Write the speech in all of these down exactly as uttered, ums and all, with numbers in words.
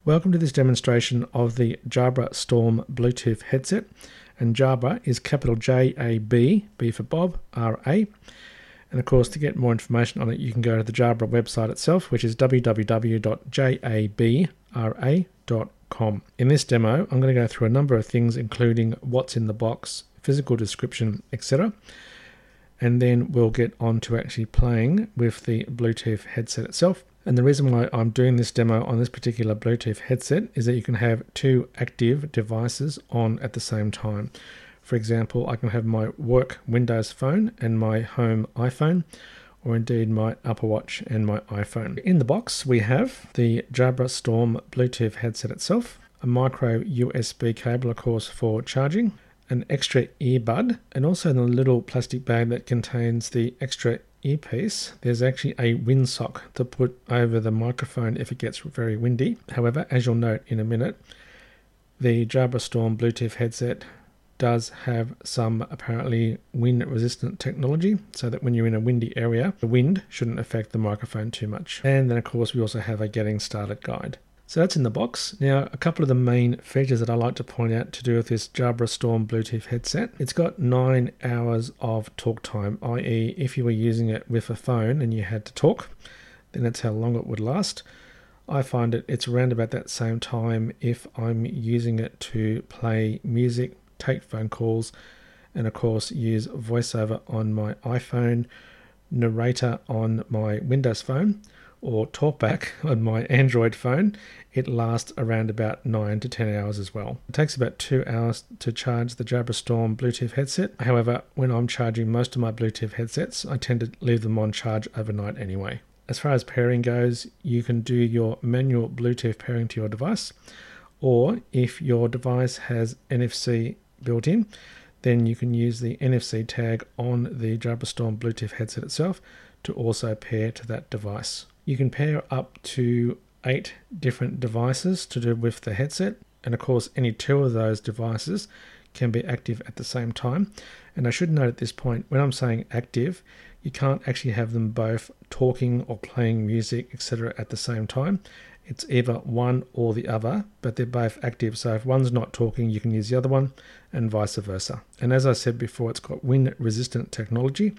Welcome to this demonstration of the Jabra Storm Bluetooth headset, and Jabra is capital J A B, B for Bob, R A, and of course to get more information on it you can go to the Jabra website itself, which is w w w dot jabra dot com. In this demo I'm going to go through a number of things including what's in the box, physical description, et cetera, and then we'll get on to actually playing with the Bluetooth headset itself. And the reason why I'm doing this demo on this particular Bluetooth headset is that you can have two active devices on at the same time. For example, I can have my work Windows phone and my home iPhone, or indeed my Apple Watch and my iPhone. In the box we have the Jabra Storm Bluetooth headset itself, a micro U S B cable of course for charging, an extra earbud, and also in a little plastic bag that contains the extra earpiece there's actually a windsock to put over the microphone if it gets very windy. However, as you'll note in a minute, the Jabra Storm Bluetooth headset does have some apparently wind resistant technology, so that when you're in a windy area the wind shouldn't affect the microphone too much. And then of course we also have a getting started guide. So that's in the box. Now, a couple of the main features that I like to point out to do with this Jabra Storm Bluetooth headset. It's got nine hours of talk time, that is if you were using it with a phone and you had to talk, then that's how long it would last. I find it it's around about that same time if I'm using it to play music, take phone calls, and of course use VoiceOver on my iPhone, narrator on my Windows phone, or TalkBack on my Android phone. It lasts around about nine to ten hours as well. It takes about two hours to charge the Jabra Storm Bluetooth headset. However, when I'm charging most of my Bluetooth headsets, I tend to leave them on charge overnight anyway. As far as pairing goes, you can do your manual Bluetooth pairing to your device, or if your device has N F C built in, then you can use the N F C tag on the Jabra Storm Bluetooth headset itself to also pair to that device. You can pair up to eight different devices to do with the headset, and of course any two of those devices can be active at the same time. And I should note at this point, when I'm saying active, you can't actually have them both talking or playing music, et cetera at the same time. It's either one or the other, but they're both active, so if one's not talking you can use the other one, and vice versa. And as I said before, it's got wind resistant technology.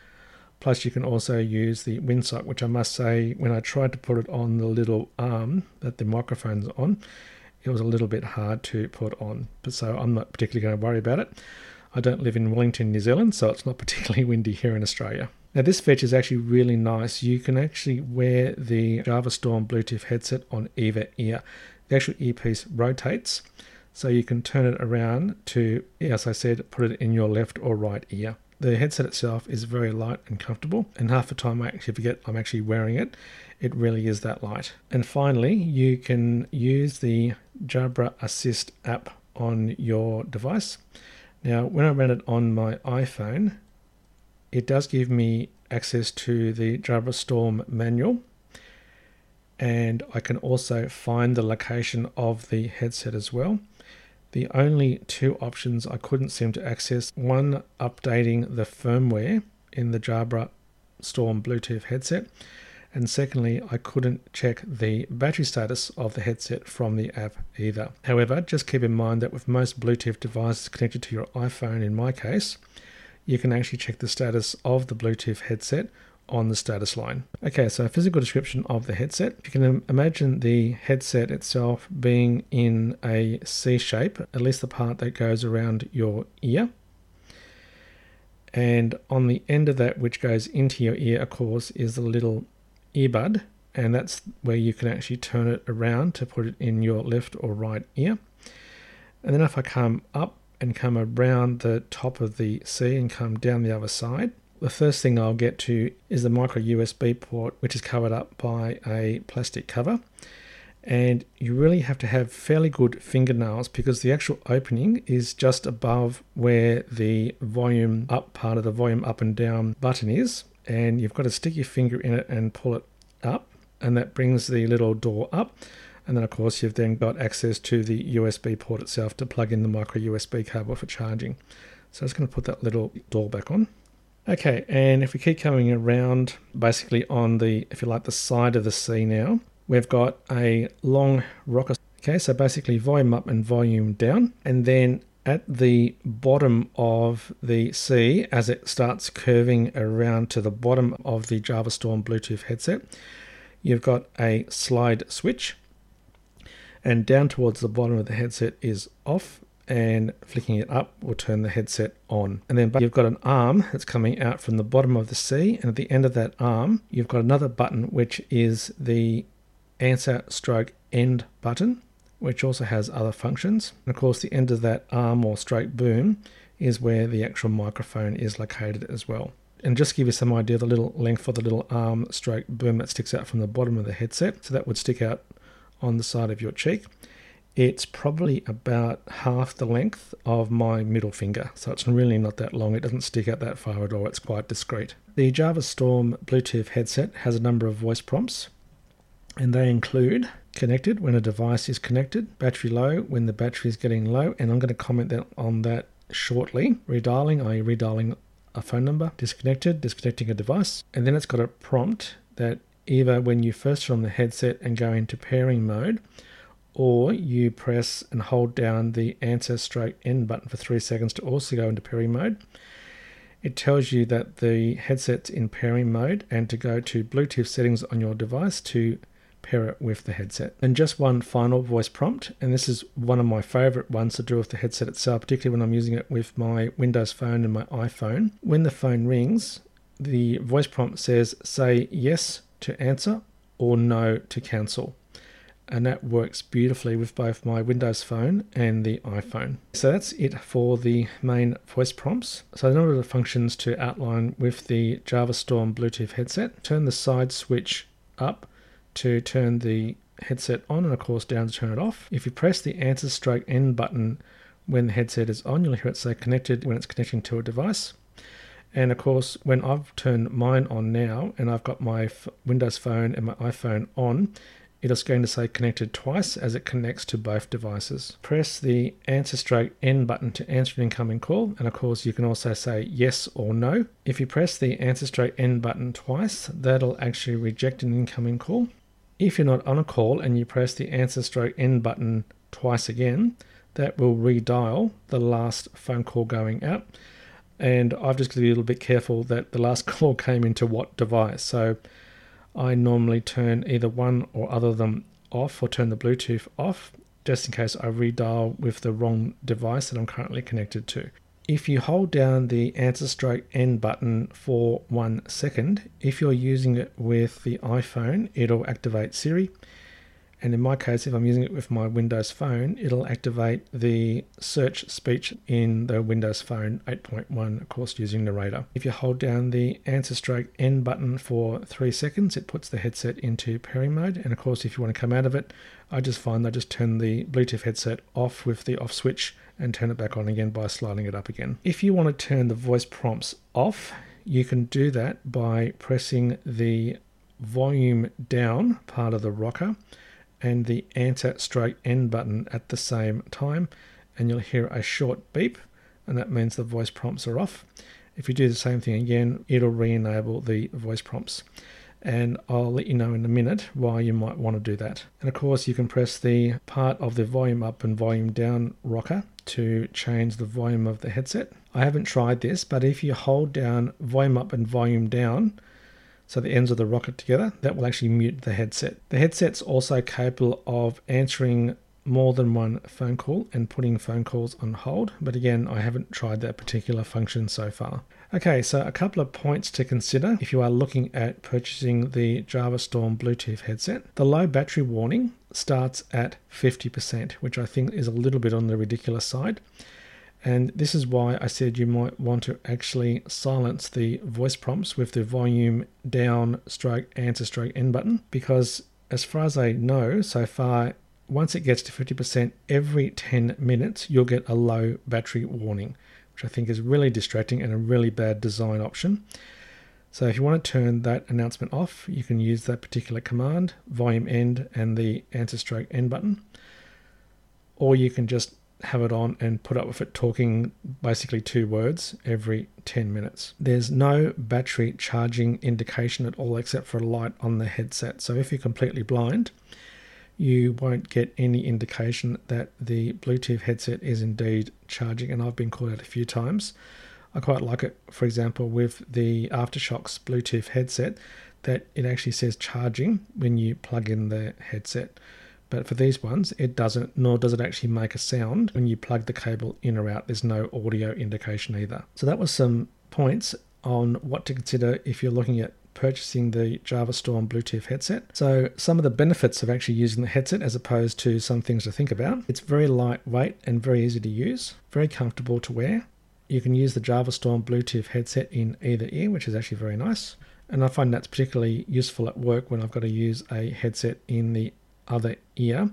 Plus you can also use the windsock, which I must say, when I tried to put it on the little arm that the microphone's on, it was a little bit hard to put on. But so I'm not particularly going to worry about it. I don't live in Wellington, New Zealand, so it's not particularly windy here in Australia. Now this feature is actually really nice. You can actually wear the Jabra Storm Bluetooth headset on either ear. The actual earpiece rotates, so you can turn it around to, as I said, put it in your left or right ear. The headset itself is very light and comfortable, and half the time I actually forget I'm actually wearing it. It really is that light. And finally, you can use the Jabra Assist app on your device. Now, when I ran it on my iPhone, it does give me access to the Jabra Storm manual, and I can also find the location of the headset as well. The only two options I couldn't seem to access, one updating the firmware in the Jabra Storm Bluetooth headset, and secondly I couldn't check the battery status of the headset from the app either. However, just keep in mind that with most Bluetooth devices connected to your iPhone, in my case, you can actually check the status of the Bluetooth headset on the status line. Okay, so a physical description of the headset. You can imagine the headset itself being in a C shape, at least the part that goes around your ear. And on the end of that, which goes into your ear, of course, is the little earbud, and that's where you can actually turn it around to put it in your left or right ear. And then if I come up and come around the top of the C and come down the other side, the first thing I'll get to is the micro U S B port, which is covered up by a plastic cover. And you really have to have fairly good fingernails, because the actual opening is just above where the volume up part of the volume up and down button is. And you've got to stick your finger in it and pull it up, and that brings the little door up. And then of course you've then got access to the U S B port itself to plug in the micro U S B cable for charging. So I'm just going to put that little door back on. Okay, and if we keep coming around basically on the, if you like, the side of the C now, we've got a long rocker. Okay, so basically volume up and volume down. And then at the bottom of the C, as it starts curving around to the bottom of the Java Storm Bluetooth headset, you've got a slide switch. And down towards the bottom of the headset is off, and flicking it up will turn the headset on. And then you've got an arm that's coming out from the bottom of the C, and at the end of that arm, you've got another button, which is the answer stroke end button, which also has other functions. And of course, the end of that arm or stroke boom is where the actual microphone is located as well. And just to give you some idea of the little length for the little arm stroke boom that sticks out from the bottom of the headset, so that would stick out on the side of your cheek. It's probably about half the length of my middle finger, so it's really not that long. It doesn't stick out that far at all. It's quite discreet. The Java Storm Bluetooth headset has a number of voice prompts, and they include connected when a device is connected, battery low when the battery is getting low, and I'm going to comment on that shortly. Redialing, that is redialing a phone number, disconnected, disconnecting a device, and then it's got a prompt that either when you first turn on the headset and go into pairing mode, or you press and hold down the answer stroke end button for three seconds to also go into pairing mode. It tells you that the headset's in pairing mode and to go to Bluetooth settings on your device to pair it with the headset. And just one final voice prompt, and this is one of my favorite ones to do with the headset itself, particularly when I'm using it with my Windows Phone and my iPhone. When the phone rings, the voice prompt says, say yes to answer or no to cancel. And that works beautifully with both my Windows Phone and the iPhone. So that's it for the main voice prompts. So a number of the functions to outline with the Java Storm Bluetooth headset. Turn the side switch up to turn the headset on, and of course down to turn it off. If you press the answer stroke end button when the headset is on, you'll hear it say connected when it's connecting to a device. And of course, when I've turned mine on now, and I've got my Windows Phone and my iPhone on, it is going to say connected twice as it connects to both devices. Press the answer stroke end button to answer an incoming call, and of course you can also say yes or no. If you press the answer stroke end button twice, that'll actually reject an incoming call. If you're not on a call and you press the answer stroke end button twice again, that will redial the last phone call going out. And I've just got to be a little bit careful that the last call came into what device. So I normally turn either one or other of them off, or turn the Bluetooth off, just in case I redial with the wrong device that I'm currently connected to. If you hold down the answer stroke end button for one second, if you're using it with the iPhone, it'll activate Siri. And in my case, if I'm using it with my Windows Phone, it'll activate the search speech in the Windows Phone eight point one, of course, using Narrator. If you hold down the answer stroke end button for three seconds, it puts the headset into pairing mode. And of course, if you want to come out of it, I just find I just turn the Bluetooth headset off with the off switch and turn it back on again by sliding it up again. If you want to turn the voice prompts off, you can do that by pressing the volume down part of the rocker and the answer stroke end button at the same time, and you'll hear a short beep, and that means the voice prompts are off. If you do the same thing again, it'll re-enable the voice prompts, and I'll let you know in a minute why you might want to do that. And of course, you can press the part of the volume up and volume down rocker to change the volume of the headset. I haven't tried this, but if you hold down volume up and volume down, so the ends of the rocker together, that will actually mute the headset. The headset's also capable of answering more than one phone call and putting phone calls on hold, but again, I haven't tried that particular function so far. Okay, so a couple of points to consider if you are looking at purchasing the Java Storm Bluetooth headset. The low battery warning starts at fifty percent, which I think is a little bit on the ridiculous side. And this is why I said you might want to actually silence the voice prompts with the volume down stroke answer stroke end button, because as far as I know so far, once it gets to fifty percent, every ten minutes you'll get a low battery warning, which I think is really distracting and a really bad design option. So if you want to turn that announcement off, you can use that particular command, volume end and the answer stroke end button, or you can just have it on and put up with it talking basically two words every ten minutes. There's no battery charging indication at all except for a light on the headset. So if you're completely blind, you won't get any indication that the Bluetooth headset is indeed charging, and I've been called out a few times. I quite like it, for example, with the Aftershokz Bluetooth headset, that it actually says charging when you plug in the headset. But for these ones, it doesn't, nor does it actually make a sound when you plug the cable in or out. There's no audio indication either. So that was some points on what to consider if you're looking at purchasing the Java Storm Bluetooth headset. So some of the benefits of actually using the headset as opposed to some things to think about. It's very lightweight and very easy to use, very comfortable to wear. You can use the Java Storm Bluetooth headset in either ear, which is actually very nice. And I find that's particularly useful at work when I've got to use a headset in the other ear.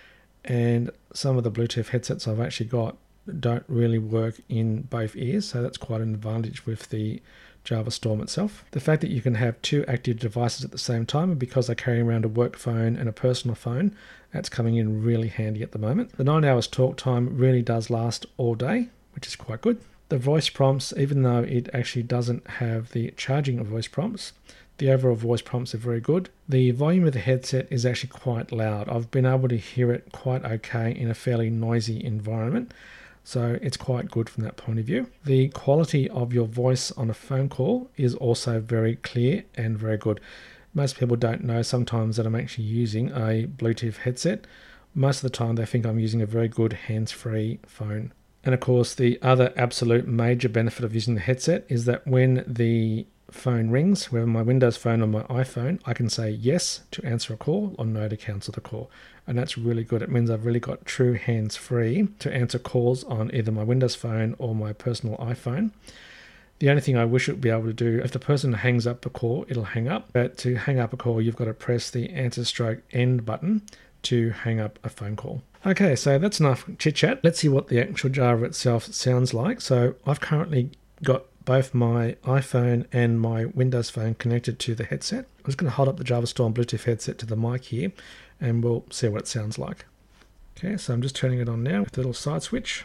And some of the Bluetooth headsets I've actually got don't really work in both ears, so that's quite an advantage with the Java Storm itself. The fact that you can have two active devices at the same time, and because I carry around a work phone and a personal phone, that's coming in really handy at the moment. The nine hours talk time really does last all day, which is quite good. The voice prompts, even though it actually doesn't have the charging of voice prompts, the overall voice prompts are very good. The volume of the headset is actually quite loud. I've been able to hear it quite okay in a fairly noisy environment, so it's quite good from that point of view. The quality of your voice on a phone call is also very clear and very good. Most people don't know sometimes that I'm actually using a Bluetooth headset. Most of the time they think I'm using a very good hands-free phone. And of course, the other absolute major benefit of using the headset is that when the phone rings, whether my Windows phone or my iPhone, I can say yes to answer a call or no to cancel the call. And that's really good. It means I've really got true hands-free to answer calls on either my Windows phone or my personal iPhone. The only thing I wish it would be able to do, if the person hangs up a call, it'll hang up. But to hang up a call, you've got to press the answer stroke end button to hang up a phone call. Okay, so that's enough chit-chat. Let's see what the actual Java itself sounds like. So I've currently got both my iPhone and my Windows phone connected to the headset. I'm just going to hold up the Java Storm Bluetooth headset to the mic here, and we'll see what it sounds like. Okay, so I'm just turning it on now with the little side switch.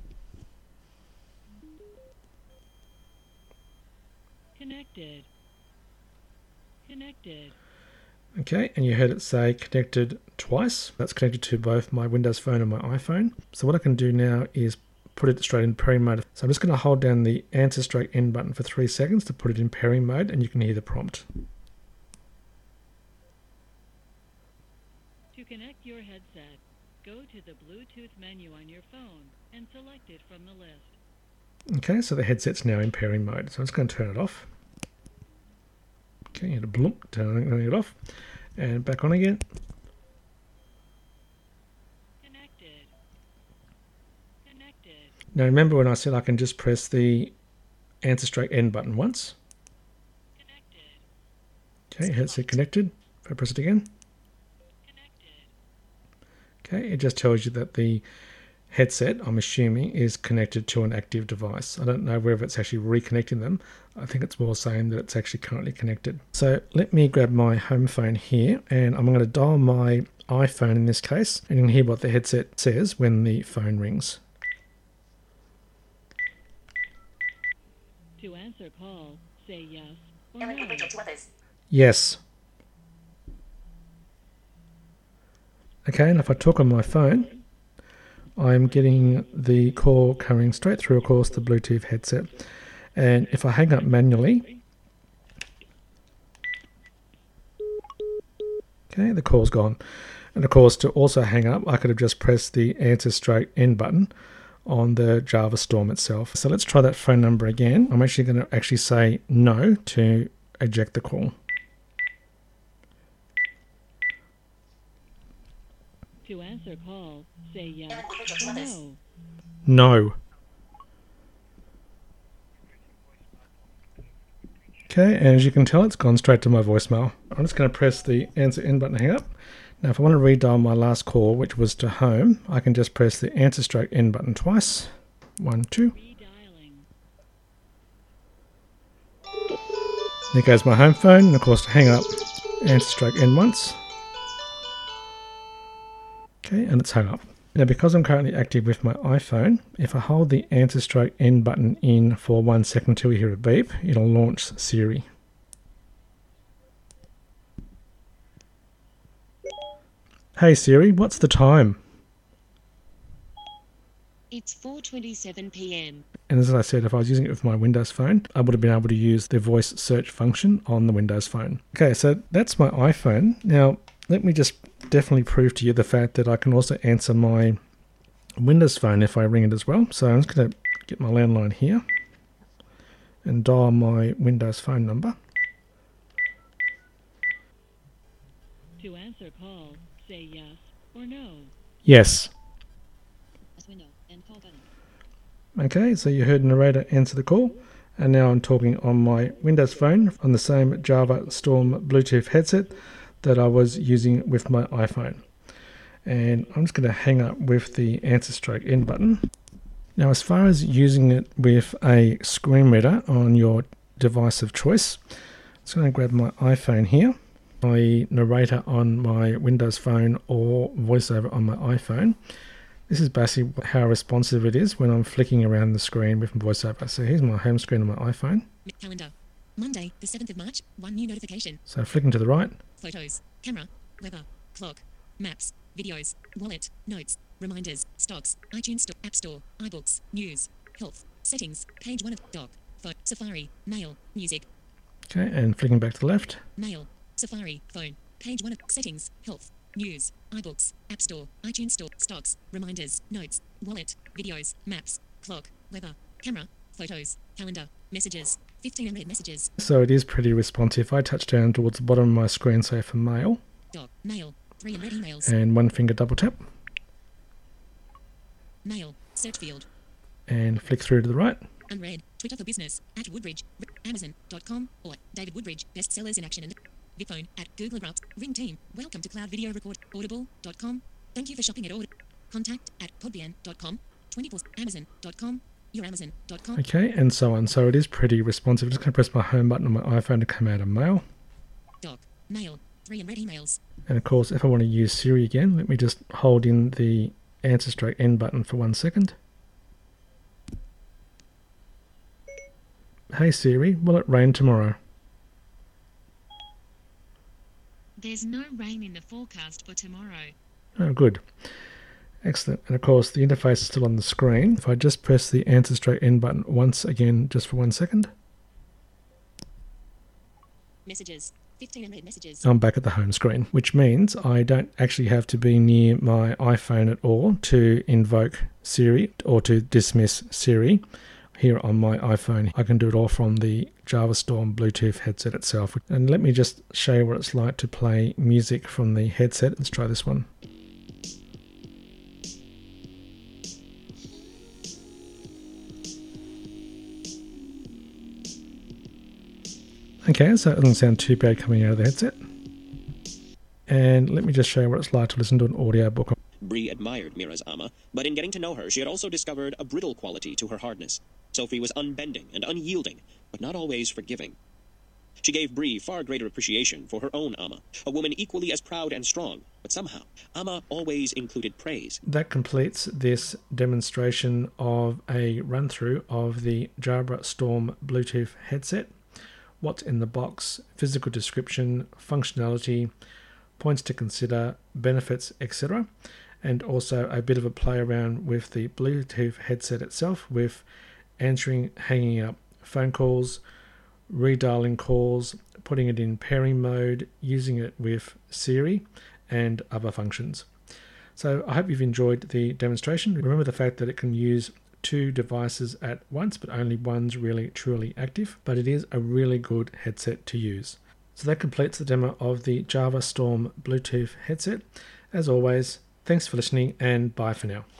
Connected. Connected. Okay, and you heard it say connected twice. That's connected to both my Windows phone and my iPhone. So what I can do now is put it straight in pairing mode. So I'm just going to hold down the answer stroke end button for three seconds to put it in pairing mode, and you can hear the prompt. To connect your headset, go to the Bluetooth menu on your phone and select it from the list. Okay, so the headset's now in pairing mode. So I'm just going to turn it off. Okay, you had a bloop, turning it off, and back on again. Connected. Connected. Now remember when I said I can just press the answer stroke end button once. Connected. Okay, headset connected. If I press it again. Connected. Okay, it just tells you that the headset, I'm assuming, is connected to an active device. I don't know whether it's actually reconnecting them. I think it's more saying that it's actually currently connected. So let me grab my home phone here, and I'm going to dial my iPhone in this case, and you can hear what the headset says when the phone rings. To answer call, say yes or no. Yes. Okay, and if I talk on my phone, I'm getting the call coming straight through, of course, the Bluetooth headset. And if I hang up manually, okay, the call's gone. And of course, to also hang up, I could have just pressed the answer stroke end button on the Java Storm itself. So let's try that phone number again. I'm actually going to actually say no to eject the call. To answer call, say yes or no. No. Okay, and as you can tell, it's gone straight to my voicemail. I'm just going to press the answer end button and hang up. Now, if I want to redial my last call, which was to home, I can just press the answer stroke end button twice. One, two. Redialing. There goes my home phone, and of course to hang up, answer stroke end once. Okay, and it's hung up. Now, because I'm currently active with my iPhone, if I hold the answer stroke end button in for one second till we hear a beep, it'll launch Siri. Hey Siri, what's the time? It's four twenty-seven p m And as I said, if I was using it with my Windows phone, I would have been able to use the voice search function on the Windows phone. Okay, so that's my iPhone. Now, let me just definitely prove to you the fact that I can also answer my Windows phone if I ring it as well. So I'm just going to get my landline here and dial my Windows phone number. To answer call, say yes or no. Yes. window and call button. Okay, so you heard narrator answer the call, and now I'm talking on my Windows phone on the same Java Storm Bluetooth headset that I was using with my iPhone. And I'm just going to hang up with the answer stroke end button. Now, as far as using it with a screen reader on your device of choice, I'm just going to grab my iPhone here, my narrator on my Windows phone or voiceover on my iPhone. This is basically how responsive it is when I'm flicking around the screen with voiceover. So here's my home screen on my iPhone. Calendar. Monday, the seventh of March. One new notification. So flicking to the right. Photos. Camera. Weather. Clock. Maps. Videos. Wallet. Notes. Reminders. Stocks. iTunes Store. App Store. iBooks. News. Health. Settings. Page one of Doc. Phone. Safari. Mail. Music. Okay, and flicking back to the left. Mail. Safari. Phone. Page one of Settings. Health. News. iBooks. App Store. iTunes Store. Stocks. Reminders. Notes. Wallet. Videos. Maps. Clock. Weather. Camera. Photos. Calendar. Messages. fifteen unread messages. So it is pretty responsive. If I touch down towards the bottom of my screen, say for mail. Doc. Mail. Three unread emails. And one finger double tap. Mail. Search field. And flick through to the right. Unread. Twitter for business. At Woodbridge. Amazon dot com. Or David Woodbridge. Bestsellers in action. And VidPhone. At Google Erupts. Ring team. Welcome to Cloud Video Record. Audible dot com. Thank you for shopping at Audible. Contact at podbean dot com. twenty-four. Amazon dot com. Your Amazon dot com. Okay, and so on. So it is pretty responsive. I'm just going to press my home button on my iPhone to come out of mail. Doc. Mail. Three unread emails. And of course, if I want to use Siri again, let me just hold in the answer stroke end button for one second. Hey Siri, will it rain tomorrow? There's no rain in the forecast for tomorrow. Oh, good. Excellent. And of course, the interface is still on the screen. If I just press the answer stroke end button once again, just for one second. Messages. fifteen unread messages. I'm back at the home screen, which means I don't actually have to be near my iPhone at all to invoke Siri or to dismiss Siri here on my iPhone. I can do it all from the Java Storm Bluetooth headset itself. And let me just show you what it's like to play music from the headset. Let's try this one. Okay, so it doesn't sound too bad coming out of the headset. And let me just show you what it's like to listen to an audiobook. Bree admired Mira's armor, but in getting to know her, she had also discovered a brittle quality to her hardness. Sophie was unbending and unyielding, but not always forgiving. She gave Bree far greater appreciation for her own Amma, a woman equally as proud and strong, but somehow, Amma always included praise. That completes this demonstration of a run-through of the Jabra Storm Bluetooth headset. What's in the box, physical description, functionality, points to consider, benefits, et cetera. And also a bit of a play around with the Bluetooth headset itself with answering, hanging up phone calls, redialing calls, putting it in pairing mode, using it with Siri and other functions. So I hope you've enjoyed the demonstration. Remember the fact that it can use two devices at once, but only one's really truly active, but it is a really good headset to use. So that completes the demo of the Java Storm Bluetooth headset. As always, thanks for listening and bye for now.